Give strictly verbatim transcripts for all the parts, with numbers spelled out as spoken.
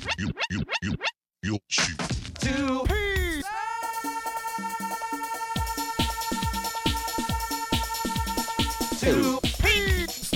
you, you, you, you, shoot. Two Peace. Two Peace.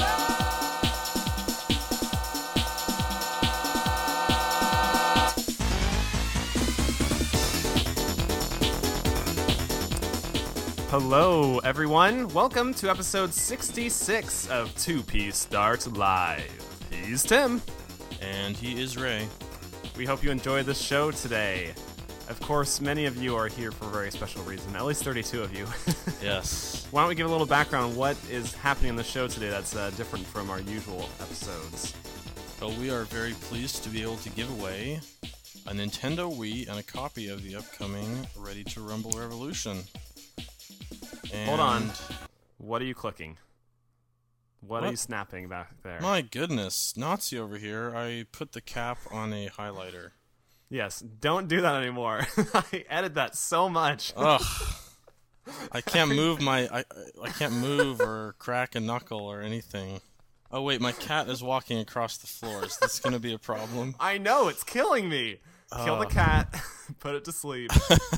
Hello, everyone. Welcome to episode sixty-six of Two Piece Start Live. He's Tim. And he is Ray. We hope you enjoyed this show today. Of course, many of you are here for a very special reason, at least thirty-two of you. Yes. Why don't we give a little background on what is happening on the show today that's uh, different from our usual episodes? Well, we are very pleased to be able to give away a Nintendo Wii and a copy of the upcoming Ready to Rumble Revolution. And Hold on. What are you clicking? What, What? are you snapping back there? My goodness, Nazi over here, I put the cap on a highlighter. Yes, don't do that anymore. I edit that so much. Ugh. I can't move my I I can't move or crack a knuckle or anything. Oh wait, my cat is walking across the floor. Is this gonna be a problem? I know, it's killing me. Kill the Uh. cat, put it to sleep.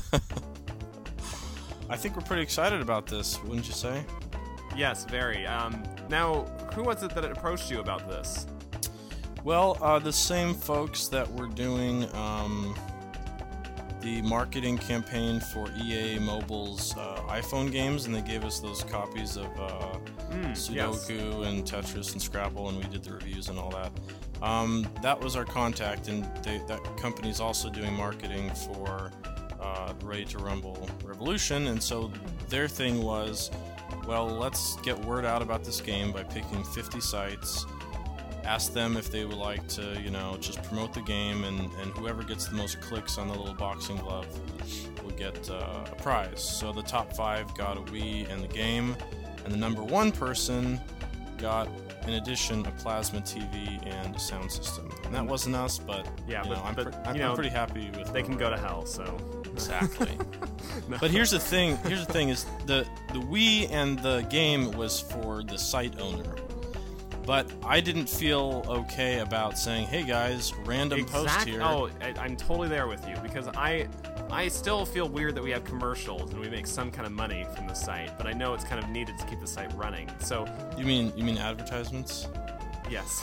I think we're pretty excited about this, wouldn't you say? Yes, very. Um, now, who was it that approached you about this? Well, uh, the same folks that were doing um, the marketing campaign for E A Mobile's uh, iPhone games, and they gave us those copies of uh, Mm, Sudoku yes. and Tetris and Scrabble, and we did the reviews and all that. Um, that was our contact, and they, that company's also doing marketing for uh, Ready to Rumble Revolution, and so their thing was, well, let's get word out about this game by picking fifty sites. Ask them if they would like to, you know, just promote the game, and, and whoever gets the most clicks on the little boxing glove will get uh, a prize. So the top five got a Wii and the game, and the number one person got, in addition, a plasma T V and a sound system. And that wasn't us, but Yeah, you but- know, I'm, but, pre- I'm, you know, I'm pretty happy with. They where can we're go to at. hell, so... Exactly. No. But here's the thing. Here's the thing: is the the Wii and the game was for the site owner. But I didn't feel okay about saying, "Hey guys, random post Exact- here." Oh, I, I'm totally there with you, because I I still feel weird that we have commercials and we make some kind of money from the site, but I know it's kind of needed to keep the site running. So, You mean you mean advertisements? yes.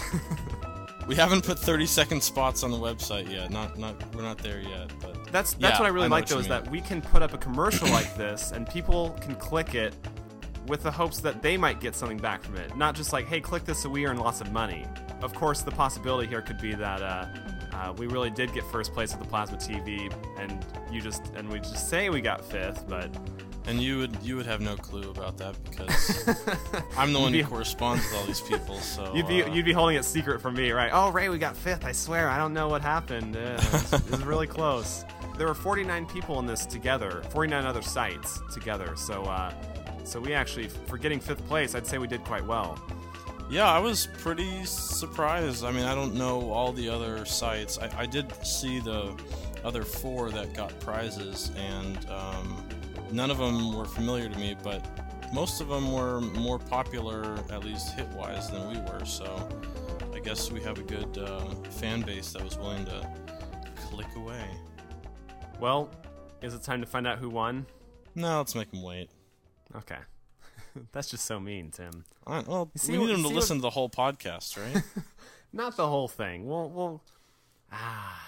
We haven't put thirty second spots on the website yet. Not not we're not there yet. But That's that's yeah, what I really know like, what though, you is mean. that we can put up a commercial like this, and people can click it with the hopes that they might get something back from it. Not just like, hey, click this so we earn lots of money. Of course, the possibility here could be that uh, uh, we really did get first place at the Plasma T V, and you just and we just say we got fifth, but And you would you would have no clue about that because I'm the one who You'd be- corresponds with all these people. So you'd be uh, you'd be holding it secret from me, right? Oh, Ray, we got fifth. I swear, I don't know what happened. Uh, it, was, it was really close. There were forty-nine people in this together, forty-nine other sites together. So, uh, so we actually, for getting fifth place, I'd say we did quite well. Yeah, I was pretty surprised. I mean, I don't know all the other sites. I, I did see the other four that got prizes, and um, none of them were familiar to me, but most of them were more popular, at least hit-wise, than we were. So I guess we have a good uh, fan base that was willing to click away. Well, is it time to find out who won? No, let's make them wait. Okay. That's just so mean, Tim. All right, well, see we what- need them you to see listen what- to the whole podcast, right? Not the whole thing. We'll, we'll, ah,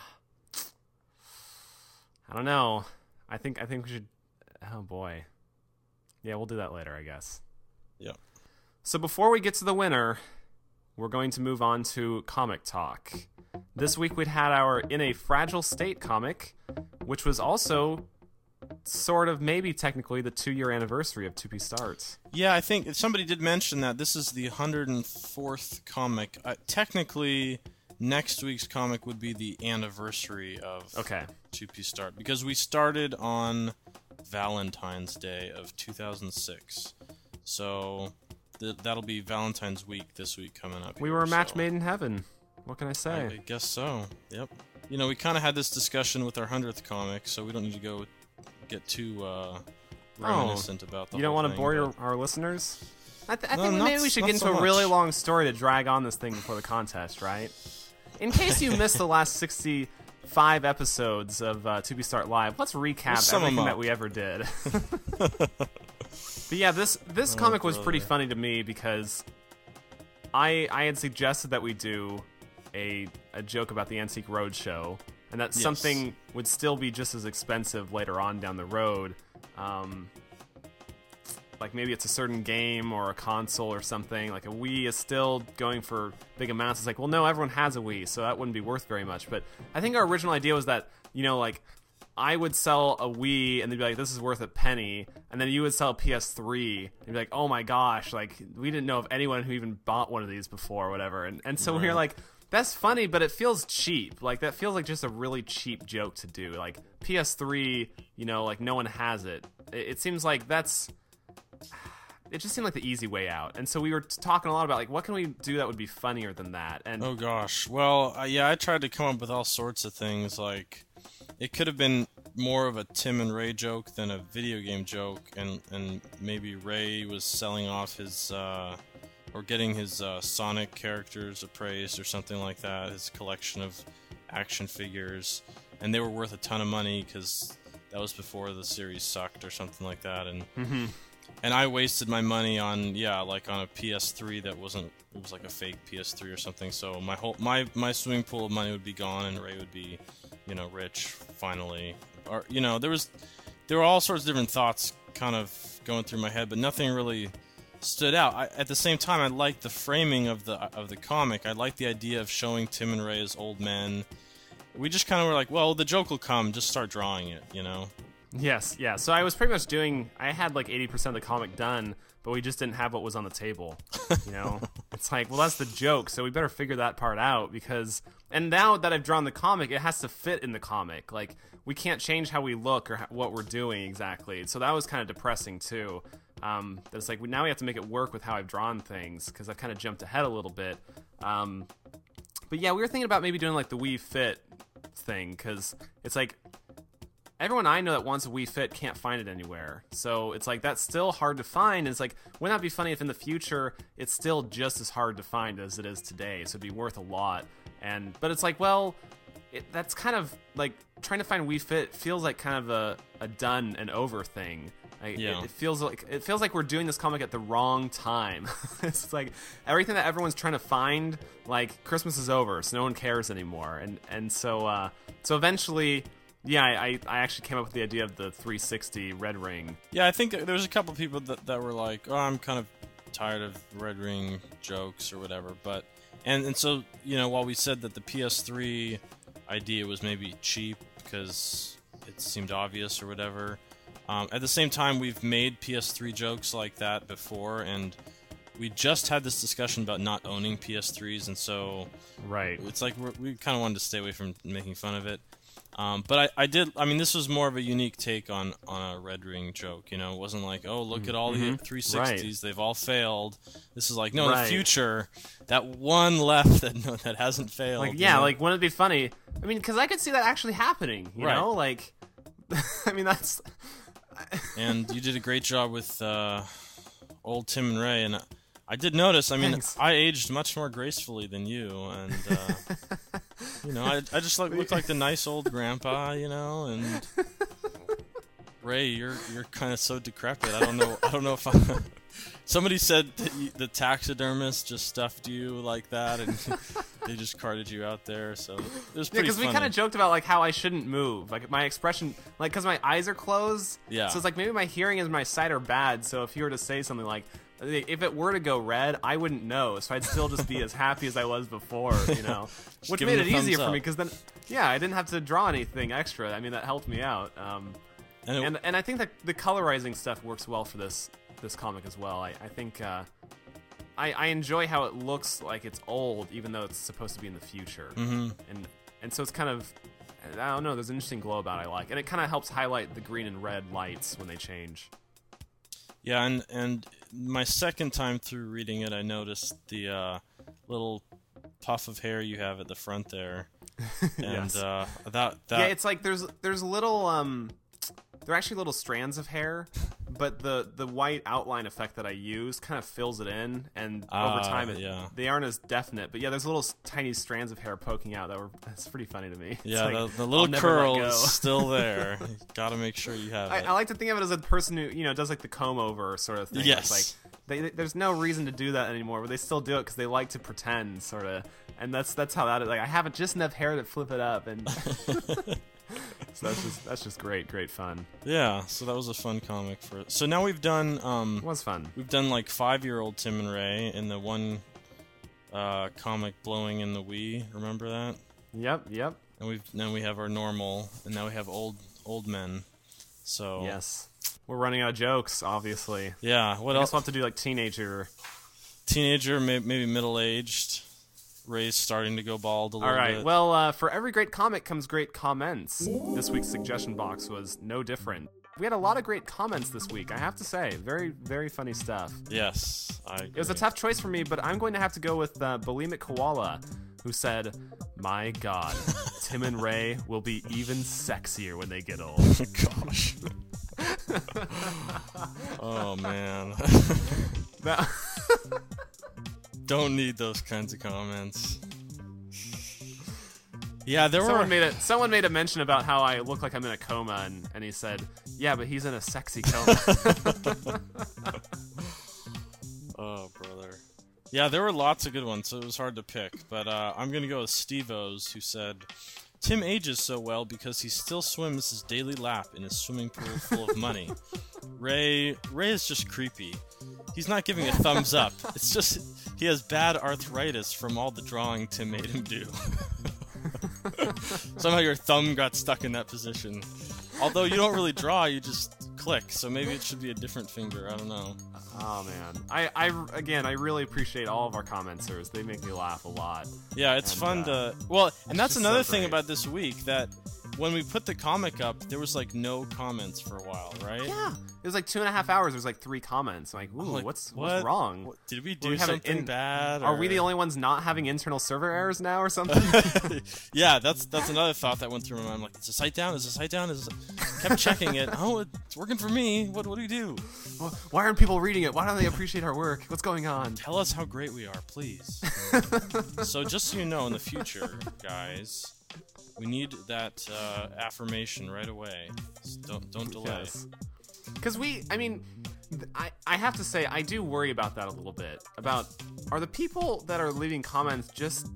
I don't know. I think, I think we should, oh boy. Yeah, we'll do that later, I guess. Yep. So before we get to the winner, we're going to move on to comic talk. This week we'd had our In a Fragile State comic, which was also sort of maybe technically the two-year anniversary of two P Starts. Yeah, I think somebody did mention that this is the one hundred fourth comic. Uh, technically, next week's comic would be the anniversary of Okay. two P Start, because we started on Valentine's Day of two thousand six. So th- that'll be Valentine's week this week coming up. We here, were a match so- made in heaven. What can I I, say? I guess so. Yep. You know, we kind of had this discussion with our hundredth comic, so we don't need to go get too uh, reminiscent about the You don't whole want to thing, bore but- your, our listeners? I, th- I No, think not maybe we s- should not get into so a really much. long story to drag on this thing before the contest, right? in case you missed the last sixty-five episodes of uh, To Be Start Live, let's recap sum 'em everything that up. we ever did. But yeah, this this Oh, comic was pretty brother. funny to me because I I had suggested that we do a a joke about the Antique Roadshow, and that Yes. something would still be just as expensive later on down the road. Um, like maybe it's a certain game or a console or something. Like a Wii is still going for big amounts. It's like, well, no, everyone has a Wii, so that wouldn't be worth very much. But I think our original idea was that, you know, like I would sell a Wii and they'd be like, this is worth a penny, and then you would sell a P S three and you'd be like, oh my gosh, like we didn't know of anyone who even bought one of these before or whatever. And and so we were like, that's funny, but it feels cheap. Like that feels like just a really cheap joke to do. Like P S three, you know, like no one has it. It, it seems like that's it just seemed like the easy way out. And so we were t- talking a lot about like what can we do that would be funnier than that. And Oh gosh. Well, uh, yeah, I tried to come up with all sorts of things. Like, it could have been more of a Tim and Ray joke than a video game joke, and and maybe Ray was selling off his uh, or getting his uh, Sonic characters appraised or something like that. His collection of action figures, and they were worth a ton of money because that was before the series sucked or something like that. And Mhm. and I wasted my money on, yeah, like on a P S three that wasn't, it was like a fake P S three or something. So my whole my my swimming pool of money would be gone, and Ray would be, you know, rich finally. Or, you know, there was there were all sorts of different thoughts kind of going through my head, but nothing really stood out. I, at the same time, I liked the framing of the of the comic. I liked the idea of showing Tim and Ray as old men. We just kind of were like, well, the joke will come, just start drawing it, you know. Yes, yeah. So I was pretty much doing. I had like eighty percent of the comic done, but we just didn't have what was on the table. You know, it's like, well, that's the joke, so we better figure that part out because. And now that I've drawn the comic, it has to fit in the comic. Like we can't change how we look or ho- what we're doing exactly. So that was kind of depressing too. Um, that it's like we, now we have to make it work with how I've drawn things because I've kind of jumped ahead a little bit. Um, but yeah, we were thinking about maybe doing like the Wii Fit thing because it's like. Everyone I know that wants a Wii Fit can't find it anywhere. So it's like that's still hard to find. And it's like, wouldn't that be funny if in the future it's still just as hard to find as it is today? So it'd be worth a lot. And but it's like, well, it, that's kind of like trying to find Wii Fit feels like kind of a, a done and over thing. Like, Yeah. it, it feels like it feels like we're doing this comic at the wrong time. It's like everything that everyone's trying to find, like Christmas is over, so no one cares anymore. And and so uh, so eventually. Yeah, I, I actually came up with the idea of the three sixty Red Ring. Yeah, I think there was a couple of people that, that were like, oh, I'm kind of tired of Red Ring jokes or whatever. But and, and so, you know, while we said that the P S three idea was maybe cheap because it seemed obvious or whatever, um, at the same time, we've made P S three jokes like that before, and we just had this discussion about not owning P S threes, and so Right. it's like we're, we kind of wanted to stay away from making fun of it. Um, but I, I did. I mean, this was more of a unique take on, on a Red Ring joke. You know, it wasn't like, oh, look at all the three sixties, they've all failed. This is like, no, in Right. the future, that one left that no, that hasn't failed. Like, you yeah, know? like, wouldn't it be funny? I mean, because I could see that actually happening, you Right. know? Like, I mean, that's... And you did a great job with uh, old Tim and Ray, and I did notice. I mean, Thanks. I aged much more gracefully than you, and uh, you know, I, I just like, look like the nice old grandpa, you know, and Ray, you're you're kind of so decrepit. I don't know. I don't know if I. Somebody said that you, the taxidermist just stuffed you like that, and they just carted you out there. So it was Yeah, pretty because we funny. kind of joked about, like, how I shouldn't move. Like, my expression... Like, because my eyes are closed. Yeah. So it's like, maybe my hearing and my sight are bad, so if you were to say something like... If it were to go red, I wouldn't know, so I'd still just be as happy as I was before, you know? Which give made him it the thumbs easier for up. me, because then... Yeah, I didn't have to draw anything extra. I mean, that helped me out. Um... And it- and and I think that the colorizing stuff works well for this this comic as well. I I think uh, I I enjoy how it looks like it's old, even though it's supposed to be in the future. Mm-hmm. And and so it's kind of I don't know. There's an interesting glow about it I like, and it kind of helps highlight the green and red lights when they change. Yeah, and and my second time through reading it, I noticed the uh, little puff of hair you have at the front there, and Yes. uh, that that Yeah, it's like there's there's little um. They're actually little strands of hair, but the the white outline effect that I use kind of fills it in, and Ah, over time, it, yeah. they aren't as definite. But yeah, there's little s- tiny strands of hair poking out that were. That's pretty funny to me. It's Yeah, like, the, the I'll little never let curl go. is still there. You gotta make sure you have I, it. I like to think of it as a person who, you know, does like the comb over sort of thing. It's Yes. like they, they- there's no reason to do that anymore, but they still do it because they like to pretend, sort of. And that's that's how that is. Like, I have just enough hair to flip it up, and so that's just that's just great, great fun. Yeah, so that was a fun comic for. So now we've done um It was fun. we've done like five year old Tim and Ray in the one uh, comic Blowing in the Wii. Remember that? Yep, yep. And we've then we have our normal, and now we have old old men. So Yes. We're running out of jokes, obviously. yeah. What I else? guess we'll have to do like teenager. Teenager, may, maybe middle aged. Ray's starting to go bald a little All right. bit. Well, uh, for every great comic comes great comments. This week's suggestion box was no different. We had a lot of great comments this week, I have to say. Very, very funny stuff. Yes, I. It was a tough choice for me, but I'm going to have to go with uh, Bulimic Koala, who said, "My God, Tim and Ray will be even sexier when they get old." Gosh. Oh man. That- Don't need those kinds of comments. Yeah, there someone were. made a someone made a mention about how I look like I'm in a coma, and, and he said, "Yeah, but he's in a sexy coma." Oh, brother. Yeah, there were lots of good ones, so it was hard to pick. But uh, I'm going to go with Steve O's, who said, Tim ages so well because he still swims his daily lap in his swimming pool full of money. Ray, Ray is just creepy. He's not giving a thumbs up. It's just he has bad arthritis from all the drawing Tim made him do. Somehow your thumb got stuck in that position. Although you don't really draw, you just click. So maybe it should be a different finger. I don't know. Oh man, I, I again, I really appreciate all of our commenters. They make me laugh a lot. Yeah, it's And, fun uh, to. Well, and that's just another so thing great. about this week that when we put the comic up, there was like no comments for a while, right? Yeah, it was like two and a half hours. There's like three comments. I'm like, ooh, Like, what's what? what's wrong? What- did we we do have an something in- bad? Are we or- the only ones not having internal server errors now, or something? Yeah, that's that's another thought that went through my mind. I'm like, is the site down? Is the site down? Is it... kept checking it. Oh, it's working for me. What what do we do? Why aren't people reading it? Why don't they appreciate our work? What's going on? Tell us how great we are, please. So just so you know, in the future, guys, we need that uh, affirmation right away. So don't don't delay. Yes. Because we, I mean, th- I, I have to say, I do worry about that a little bit. About, are the people that are leaving comments just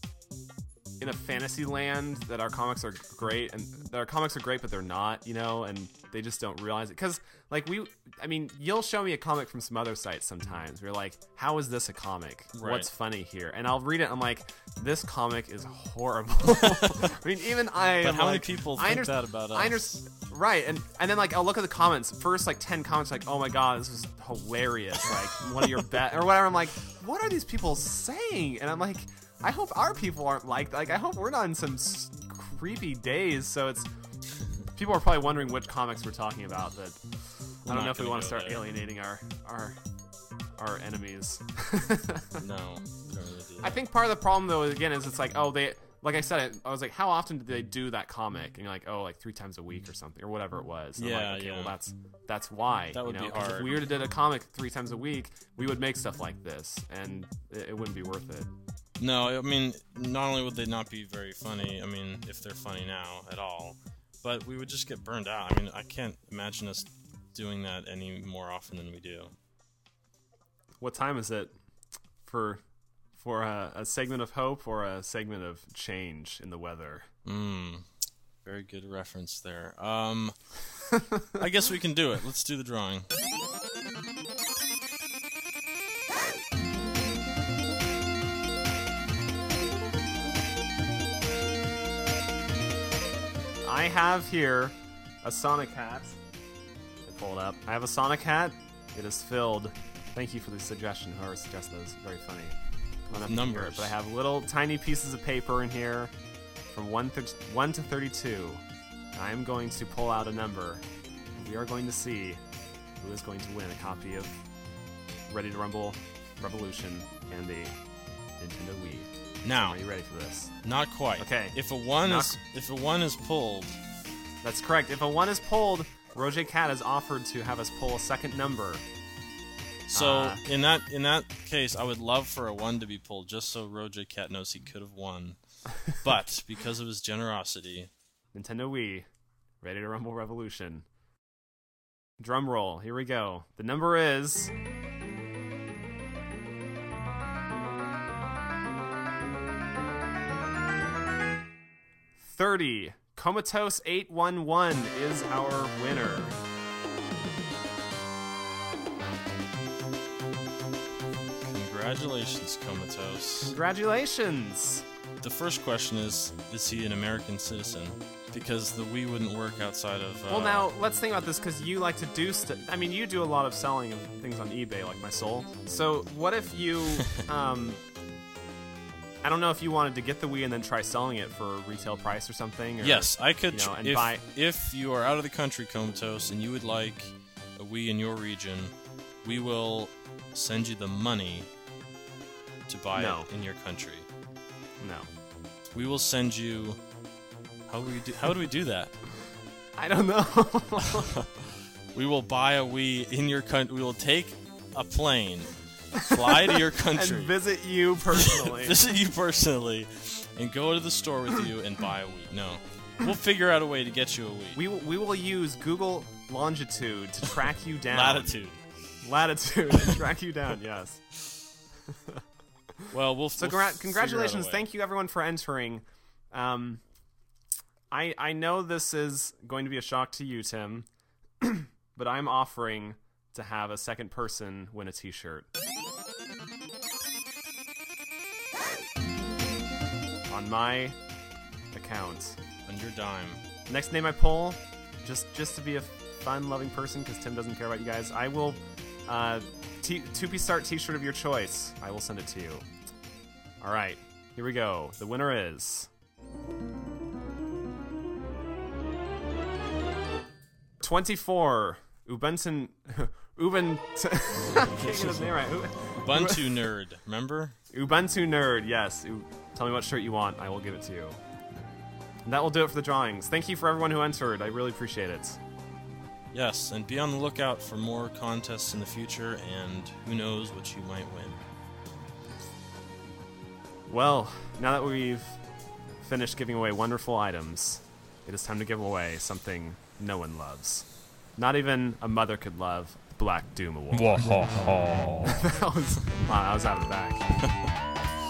in a fantasy land that our comics are great, and that our comics are great, but they're not, you know, and they just don't realize it? Because, like, we, I mean, you'll show me a comic from some other sites sometimes. We're like, how is this a comic? Right. What's funny here? And I'll read it, and I'm like, this comic is horrible. I mean, even I. But am how many like, people I think underst- that about I us? understand. Right, and and then like I'll look at the comments. First like ten comments, like, oh my god, this is hilarious. Like one of your best or whatever. I'm like, what are these people saying? And I'm like, I hope our people aren't like like I hope we're not in some s- creepy days. So it's people are probably wondering which comics we're talking about. That We're I don't not know if we gonna want to go start there. alienating our our our enemies. No, we don't really do that. I think part of the problem though again is it's like, oh, they like I said, I was like, how often do they do that comic? And you're like, oh, like three times a week or something, or whatever it was. And I'm Yeah, like, okay, yeah. well, that's that's why. That would you know? be 'Cause hard. If we were to do a comic three times a week, we would make stuff like this, and it, it wouldn't be worth it. No, I mean, not only would they not be very funny, I mean, if they're funny now at all, but we would just get burned out. I mean, I can't imagine us doing that any more often than we do. What time is it for for a, a segment of hope or a segment of change in the weather? Mmm, very good reference there. Um, I guess we can do it. Let's do the drawing. I have here a Sonic hat. Let me pull it up. I have a Sonic hat. It is filled. Thank you for the suggestion. Whoever suggested that was very funny. I don't have to hear it, Numbers. but I have little tiny pieces of paper in here from one, th- one to thirty-two. I am going to pull out a number. And we are going to see who is going to win a copy of Ready to Rumble Revolution and a Nintendo Wii. Now, Are you ready for this? not quite. Okay. If a one Not- is if a one is pulled, That's correct. If a one is pulled, Roger Cat has offered to have us pull a second number. So Uh, in that in that case, I would love for a one to be pulled, just so Roger Cat knows he could have won. But because of his generosity, Nintendo Wii, Ready to Rumble Revolution. Drum roll. Here we go. The number is thirty. Comatose eight one one is our winner. congratulations, Comatose. Congratulations. The first question is, is he an American citizen? Because the Wii wouldn't work outside of... Uh, Well, now, let's think about this, because you like to do st- I mean, you do a lot of selling of things on eBay, like my soul. So, what if you, um... I don't know if you wanted to get the Wii and then try selling it for a retail price or something? Or, Yes, I could... you know, and if, buy... if you are out of the country, Comatose, and you would like a Wii in your region, we will send you the money to buy No. it in your country. No. We will send you... How do we do, how do we do that? I don't know. We will buy a Wii in your country. We will take a plane, fly to your country, and visit you personally. visit you personally, and go to the store with you and buy a Wii. No. We'll figure out a way to get you a Wii. We will, we will use Google Longitude to track you down. Latitude. Latitude to track you down, yes. Well, we'll So we'll gra- f- congratulations. figure out a way. Thank you, everyone, for entering. Um, I I know this is going to be a shock to you, Tim, but I'm offering to have a second person win a T-shirt. On my account. On your dime. Next name I pull, just just to be a fun-loving person, because Tim doesn't care about you guys, I will, uh, t- two-piece start T-shirt of your choice. I will send it to you. All right, here we go. The winner is twenty-four. Ubuntu. Ubuntu. Can't get his name right. U- Ubuntu nerd. Remember? Ubuntu nerd. Yes. U- Tell me what shirt you want. I will give it to you. And that will do it for the drawings. Thank you for everyone who entered. I really appreciate it. Yes, and be on the lookout for more contests in the future, and who knows what you might win. Well, now that we've finished giving away wonderful items, it is time to give away something no one loves. Not even a mother could love. The Black Doom Award. that was wow, that was out of the bag.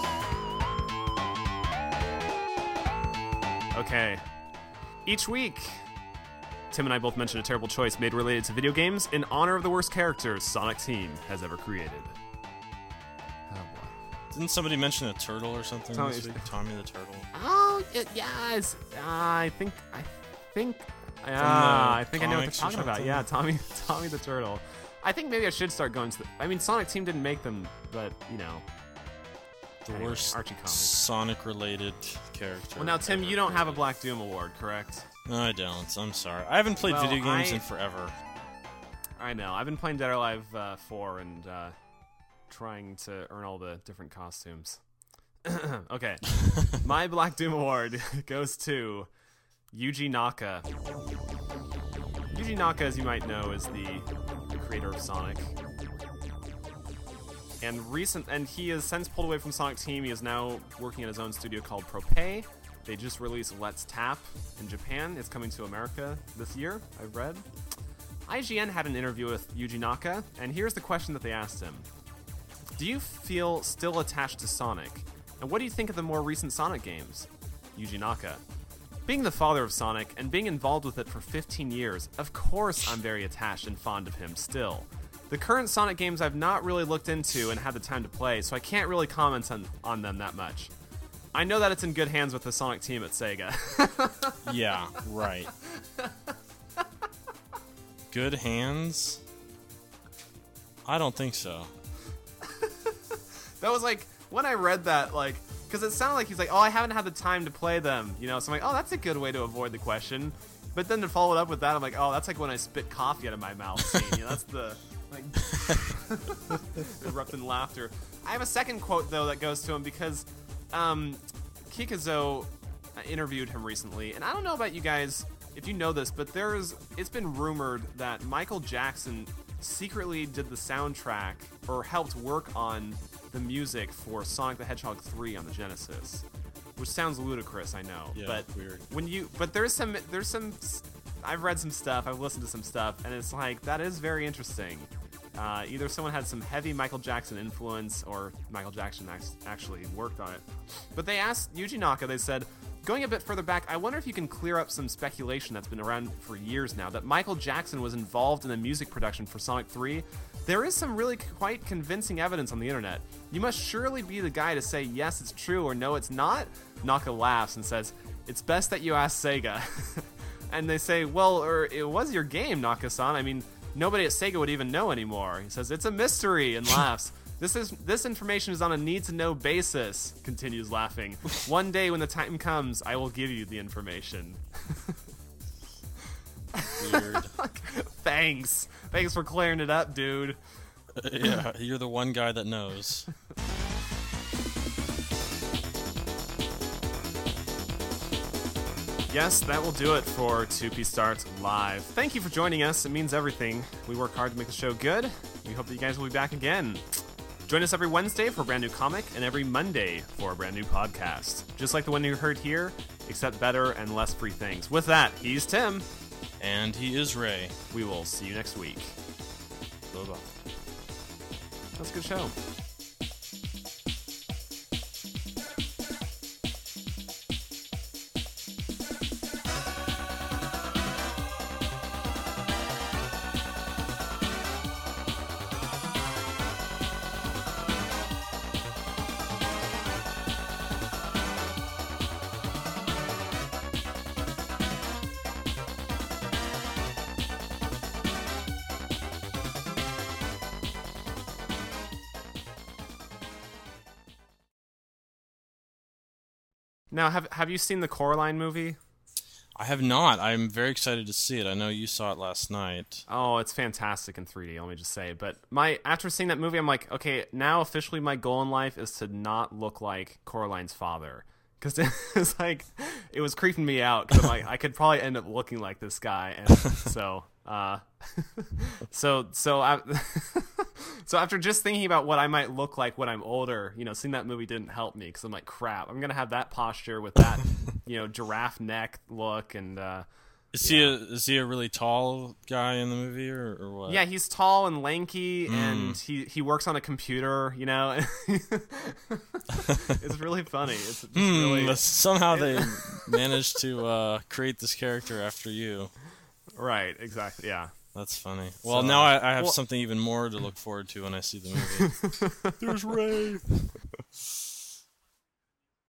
Okay. Each week, Tim and I both mentioned a terrible choice made related to video games in honor of the worst characters Sonic Team has ever created. Oh boy. Didn't somebody mention a turtle or something Tommy- this week? Tommy the Turtle. Oh, it, yes. Uh, I think, I think, yeah, I think I know what they're comics or talking about. something? Yeah, Tommy, Tommy the Turtle. I think maybe I should start going to the. I mean, Sonic Team didn't make them, but you know. The Anyway, worst Archie comics. Sonic-related character. Well, now Tim, ever you don't have a created. Black Doom award, correct? No, I don't. I'm sorry. I haven't played Well, video games I- in forever. I know. I've been playing Dead or Alive uh, four and uh, trying to earn all the different costumes. Okay. My Black Doom award goes to Yuji Naka. Yuji Naka, as you might know, is the, the creator of Sonic. And recent, and he has since pulled away from Sonic Team. He is now working at his own studio called Propay. They just released Let's Tap in Japan. It's coming to America this year, I've read. I G N had an interview with Yuji Naka, and here's the question that they asked him. Do you feel still attached to Sonic? And what do you think of the more recent Sonic games? Yuji Naka. Being the father of Sonic and being involved with it for fifteen years, of course I'm very attached and fond of him still. The current Sonic games I've not really looked into and had the time to play, so I can't really comment on, on them that much. I know that it's in good hands with the Sonic team at Sega. Yeah, right. Good hands? I don't think so. That was like, when I read that, like, because it sounded like he's like, oh, I haven't had the time to play them, you know, so I'm like, oh, that's a good way to avoid the question. But then to follow it up with that, I'm like, oh, that's like when I spit coffee out of my mouth scene, you know, that's the, like, erupting laughter. I have a second quote, though, that goes to him because um, Kikazo, interviewed him recently, and I don't know about you guys if you know this, but there's it's been rumored that Michael Jackson secretly did the soundtrack or helped work on the music for Sonic the Hedgehog three on the Genesis, which sounds ludicrous, I know. Yeah, but weird. when you but there's some there's some I've read some stuff, I've listened to some stuff, and it's like that is very interesting. Uh, either someone had some heavy Michael Jackson influence, or Michael Jackson actually worked on it. But they asked Yuji Naka, they said, going a bit further back, I wonder if you can clear up some speculation that's been around for years now, that Michael Jackson was involved in the music production for Sonic three. There is some really quite convincing evidence on the internet. You must surely be the guy to say yes, it's true, or no, it's not. Naka laughs and says, it's best that you ask Sega. And they say, well, or it was your game, Naka-san. I mean, nobody at Sega would even know anymore. He says, it's a mystery, and laughs. This is this information is on a need-to-know basis, continues laughing. One day when the time comes, I will give you the information. Weird. Thanks. Thanks for clearing it up, dude. Uh, yeah, you're the one guy that knows. Yes, that will do it for two P Starts Live. Thank you for joining us. It means everything. We work hard to make the show good. We hope that you guys will be back again. Join us every Wednesday for a brand new comic and every Monday for a brand new podcast. Just like the one you heard here, except better and less free things. With that, he's Tim. And he is Ray. We will see you next week. Bye-bye. That's a good show. Now, have have you seen the Coraline movie? I have not. I'm very excited to see it. I know you saw it last night. Oh, it's fantastic in three D, let me just say. But my after seeing that movie, I'm like, okay, now officially my goal in life is to not look like Coraline's father. Because it was like, it was creeping me out. Because like, I could probably end up looking like this guy. And so, uh, so, so, I, so after just thinking about what I might look like when I'm older, you know, seeing that movie didn't help me. Because I'm like, crap, I'm going to have that posture with that, you know, giraffe neck look. And, uh, Is yeah. he a is he a really tall guy in the movie or, or what? Yeah, he's tall and lanky, Mm. and he, he works on a computer. You know, it's really funny. It's just Hmm, really somehow they managed to uh, create this character after you. right. Exactly. Yeah. That's funny. Well, So, now I, I have well- something even more to look forward to when I see the movie. There's Ray.